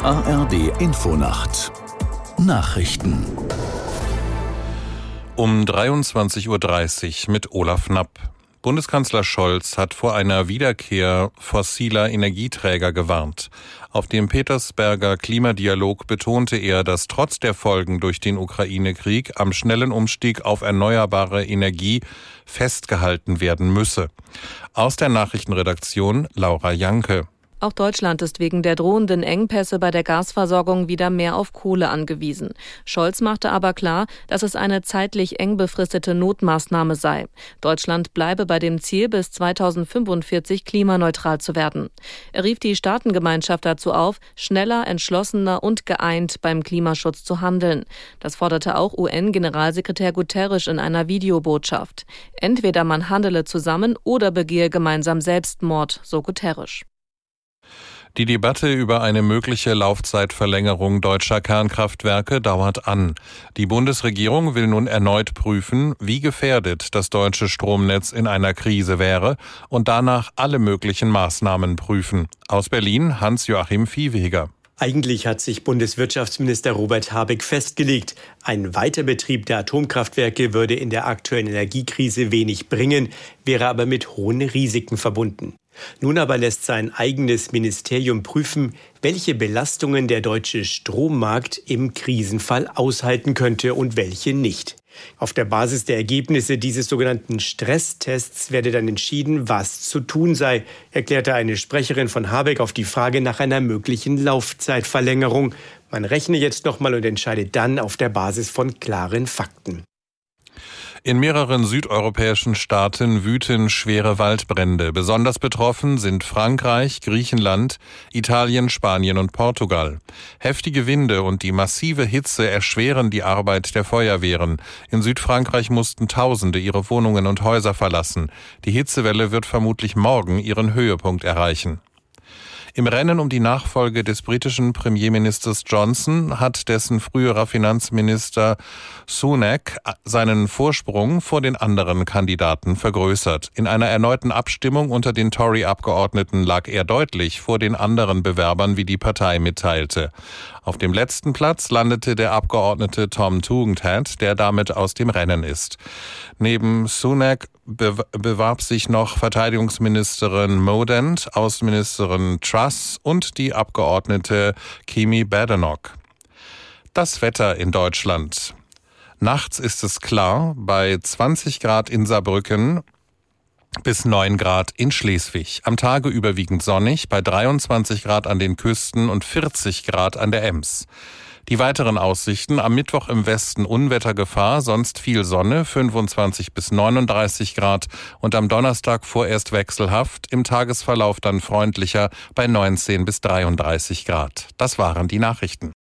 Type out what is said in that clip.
ARD-Infonacht Nachrichten um 23:30 Uhr mit Olaf Knapp. Bundeskanzler Scholz hat vor einer Wiederkehr fossiler Energieträger gewarnt. Auf dem Petersberger Klimadialog betonte er, dass trotz der Folgen durch den Ukraine-Krieg am schnellen Umstieg auf erneuerbare Energie festgehalten werden müsse. Aus der Nachrichtenredaktion Laura Janke. Auch Deutschland ist wegen der drohenden Engpässe bei der Gasversorgung wieder mehr auf Kohle angewiesen. Scholz machte aber klar, dass es eine zeitlich eng befristete Notmaßnahme sei. Deutschland bleibe bei dem Ziel, bis 2045 klimaneutral zu werden. Er rief die Staatengemeinschaft dazu auf, schneller, entschlossener und geeint beim Klimaschutz zu handeln. Das forderte auch UN-Generalsekretär Guterres in einer Videobotschaft. Entweder man handele zusammen oder begehe gemeinsam Selbstmord, so Guterres. Die Debatte über eine mögliche Laufzeitverlängerung deutscher Kernkraftwerke dauert an. Die Bundesregierung will nun erneut prüfen, wie gefährdet das deutsche Stromnetz in einer Krise wäre und danach alle möglichen Maßnahmen prüfen. Aus Berlin Hans-Joachim Viehweger. Eigentlich hat sich Bundeswirtschaftsminister Robert Habeck festgelegt, ein Weiterbetrieb der Atomkraftwerke würde in der aktuellen Energiekrise wenig bringen, wäre aber mit hohen Risiken verbunden. Nun aber lässt sein eigenes Ministerium prüfen, welche Belastungen der deutsche Strommarkt im Krisenfall aushalten könnte und welche nicht. Auf der Basis der Ergebnisse dieses sogenannten Stresstests werde dann entschieden, was zu tun sei, erklärte eine Sprecherin von Habeck auf die Frage nach einer möglichen Laufzeitverlängerung. Man rechne jetzt nochmal und entscheide dann auf der Basis von klaren Fakten. In mehreren südeuropäischen Staaten wüten schwere Waldbrände. Besonders betroffen sind Frankreich, Griechenland, Italien, Spanien und Portugal. Heftige Winde und die massive Hitze erschweren die Arbeit der Feuerwehren. In Südfrankreich mussten Tausende ihre Wohnungen und Häuser verlassen. Die Hitzewelle wird vermutlich morgen ihren Höhepunkt erreichen. Im Rennen um die Nachfolge des britischen Premierministers Johnson hat dessen früherer Finanzminister Sunak seinen Vorsprung vor den anderen Kandidaten vergrößert. In einer erneuten Abstimmung unter den Tory-Abgeordneten lag er deutlich vor den anderen Bewerbern, wie die Partei mitteilte. Auf dem letzten Platz landete der Abgeordnete Tom Tugendhat, der damit aus dem Rennen ist. Neben Sunak bewarb sich noch Verteidigungsministerin Mordaunt, Außenministerin Truss und die Abgeordnete Kemi Badenoch. Das Wetter in Deutschland. Nachts ist es klar, bei 20 Grad in Saarbrücken bis 9 Grad in Schleswig. Am Tage überwiegend sonnig, bei 23 Grad an den Küsten und 40 Grad an der Ems. Die weiteren Aussichten: am Mittwoch im Westen Unwettergefahr, sonst viel Sonne, 25 bis 39 Grad und am Donnerstag vorerst wechselhaft, im Tagesverlauf dann freundlicher bei 19 bis 33 Grad. Das waren die Nachrichten.